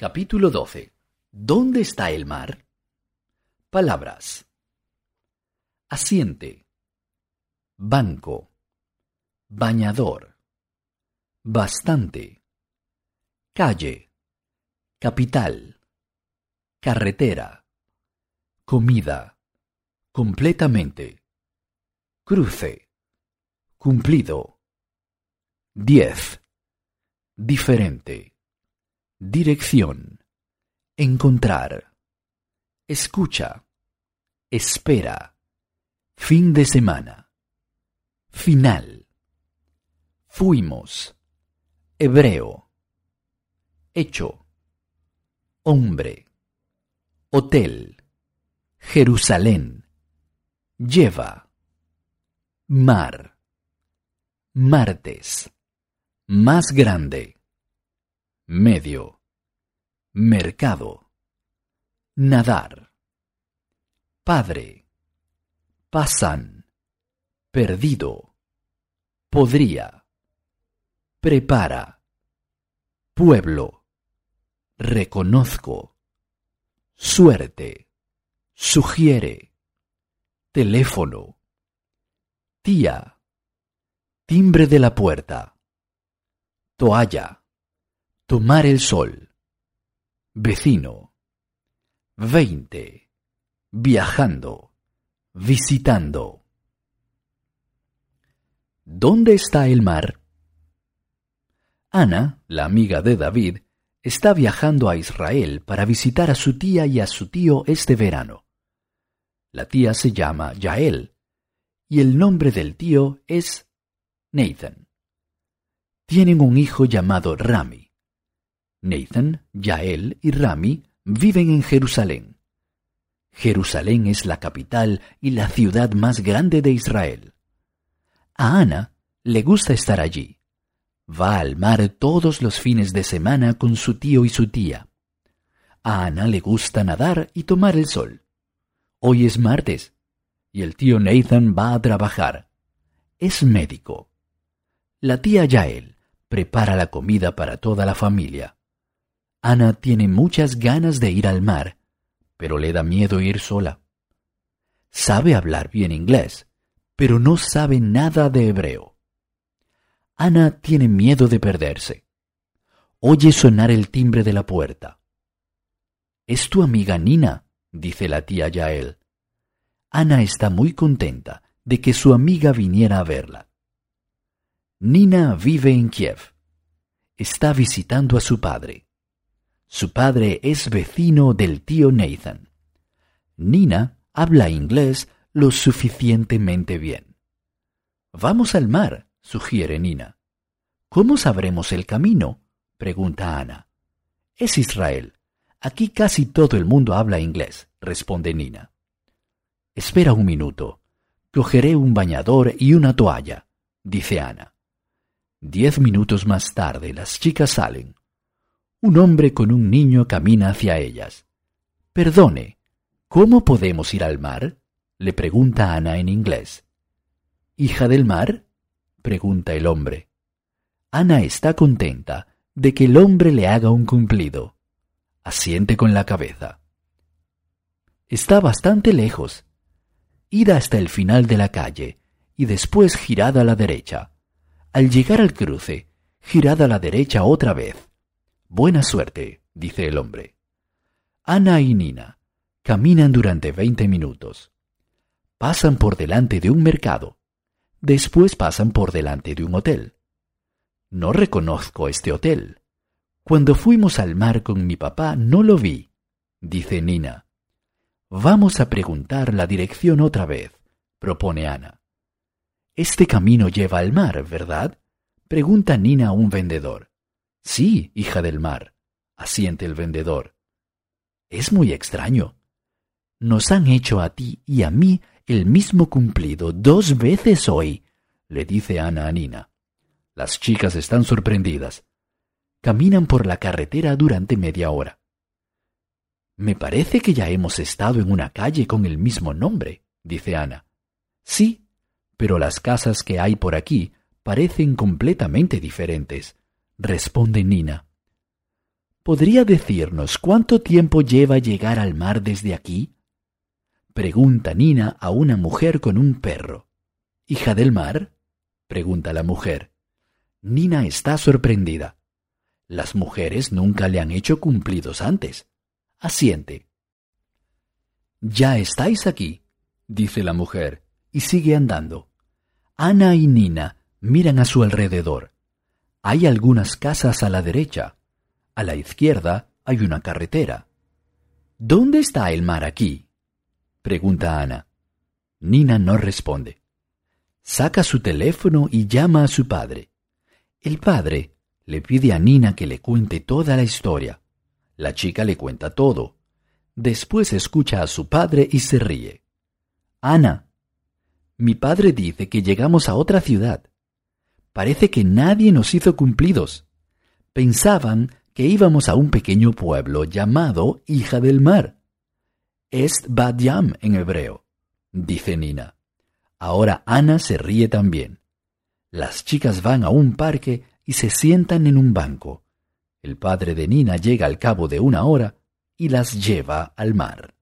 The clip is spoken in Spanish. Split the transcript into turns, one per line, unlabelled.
Capítulo 12. ¿Dónde está el mar? Palabras. Asiente. Banco. Bañador. Bastante. Calle. Capital. Carretera. Comida. Completamente. Cruce. Cumplido. 10. Diferente. Dirección. Encontrar. Escucha. Espera. Fin de semana. Final. Fuimos. Hebreo. Hecho. Hombre. Hotel. Jerusalén. Lleva. Mar. Martes. Más grande. Medio. Mercado. Nadar. Padre. Pasan. Perdido. Podría. Prepara. Pueblo. Reconozco. Suerte. Sugiere. Teléfono. Tía. Timbre de la puerta. Toalla. Tomar el sol. Vecino. 20. Viajando. Visitando. ¿Dónde está el mar? Ana, la amiga de David, está viajando a Israel para visitar a su tía y a su tío este verano. La tía se llama Yael y el nombre del tío es Nathan. Tienen un hijo llamado Rami. Nathan, Yael y Rami viven en Jerusalén. Jerusalén es la capital y la ciudad más grande de Israel. A Ana le gusta estar allí. Va al mar todos los fines de semana con su tío y su tía. A Ana le gusta nadar y tomar el sol. Hoy es martes y el tío Nathan va a trabajar. Es médico. La tía Yael prepara la comida para toda la familia. Ana tiene muchas ganas de ir al mar, pero le da miedo ir sola. Sabe hablar bien inglés, pero no sabe nada de hebreo. Ana tiene miedo de perderse. Oye sonar el timbre de la puerta. «Es tu amiga Nina», dice la tía Yael. Ana está muy contenta de que su amiga viniera a verla. Nina vive en Kiev. Está visitando a su padre. Su padre es vecino del tío Nathan. Nina habla inglés lo suficientemente bien. «Vamos al mar», sugiere Nina. «¿Cómo sabremos el camino?», pregunta Ana. «Es Israel. Aquí casi todo el mundo habla inglés», responde Nina. «Espera un minuto. Cogeré un bañador y una toalla», dice Ana. 10 minutos más tarde las chicas salen. Un hombre con un niño camina hacia ellas. «Perdone, ¿cómo podemos ir al mar?», le pregunta Ana en inglés. «¿Hija del mar?», pregunta el hombre. Ana está contenta de que el hombre le haga un cumplido. Asiente con la cabeza. Está bastante lejos. Id hasta el final de la calle y después girad a la derecha. Al llegar al cruce, girad a la derecha otra vez. «Buena suerte», dice el hombre. Ana y Nina caminan durante 20 minutos. Pasan por delante de un mercado. Después pasan por delante de un hotel. «No reconozco este hotel. Cuando fuimos al mar con mi papá no lo vi», dice Nina. «Vamos a preguntar la dirección otra vez», propone Ana. «Este camino lleva al mar, ¿verdad?», pregunta Nina a un vendedor. «Sí, hija del mar», asiente el vendedor. «Es muy extraño. Nos han hecho a ti y a mí el mismo cumplido 2 veces hoy», le dice Ana a Nina. Las chicas están sorprendidas. Caminan por la carretera durante media hora. «Me parece que ya hemos estado en una calle con el mismo nombre», dice Ana. «Sí, pero las casas que hay por aquí parecen completamente diferentes», responde Nina. ¿Podría decirnos cuánto tiempo lleva llegar al mar desde aquí? Pregunta Nina a una mujer con un perro. ¿Hija del mar? Pregunta la mujer. Nina está sorprendida. Las mujeres nunca le han hecho cumplidos antes. Asiente. Ya estáis aquí, dice la mujer, y sigue andando. Ana y Nina miran a su alrededor. Hay algunas casas a la derecha. A la izquierda hay una carretera. ¿Dónde está el mar aquí? Pregunta Ana. Nina no responde. Saca su teléfono y llama a su padre. El padre le pide a Nina que le cuente toda la historia. La chica le cuenta todo. Después escucha a su padre y se ríe. Ana, mi padre dice que llegamos a otra ciudad. Parece que nadie nos hizo cumplidos. Pensaban que íbamos a un pequeño pueblo llamado Hija del Mar. Est Bat Yam en hebreo, dice Nina. Ahora Ana se ríe también. Las chicas van a un parque y se sientan en un banco. El padre de Nina llega al cabo de una hora y las lleva al mar.